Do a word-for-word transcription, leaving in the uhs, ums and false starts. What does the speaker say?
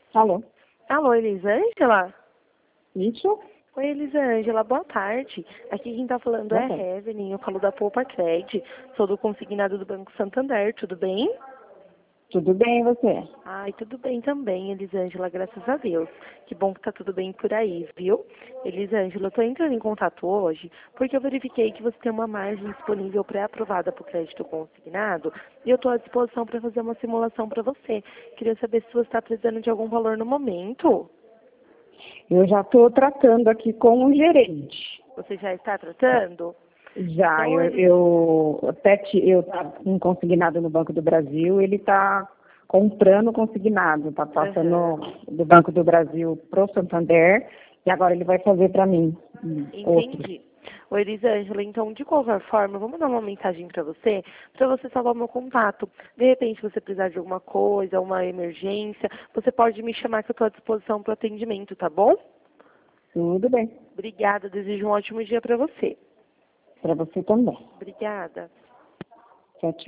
Alô? Alô, Elisângela? Isso? Oi, Elisângela, boa tarde. Aqui quem tá falando Boa é a tarde. Evelyn, eu falo da Poupa Cred, sou do consignado do Banco Santander, tudo bem? Tudo bem, e você? Ai, tudo bem também, Elisângela, graças a Deus. Que bom que tá tudo bem por aí, viu? Elisângela, eu tô entrando em contato hoje porque eu verifiquei que você tem uma margem disponível pré-aprovada para o crédito consignado e eu tô à disposição para fazer uma simulação para você. Queria saber se você está precisando de algum valor no momento. Eu já estou tratando aqui com o gerente. Você já está tratando? Já, Então, eu, ele... eu até te, eu estava um consignado no Banco do Brasil, ele está comprando consignado, está Aham. passando do Banco do Brasil para o Santander e agora ele vai fazer para mim hum, outro. Entendi. Ô, Elisângela, então, de qualquer forma, eu vou mandar uma mensagem para você, para você salvar o meu contato. De repente, se você precisar de alguma coisa, uma emergência, você pode me chamar que eu estou à disposição para o atendimento, tá bom? Tudo bem, Obrigada, desejo um ótimo dia para você. para você também. Obrigada. Tchau, tchau.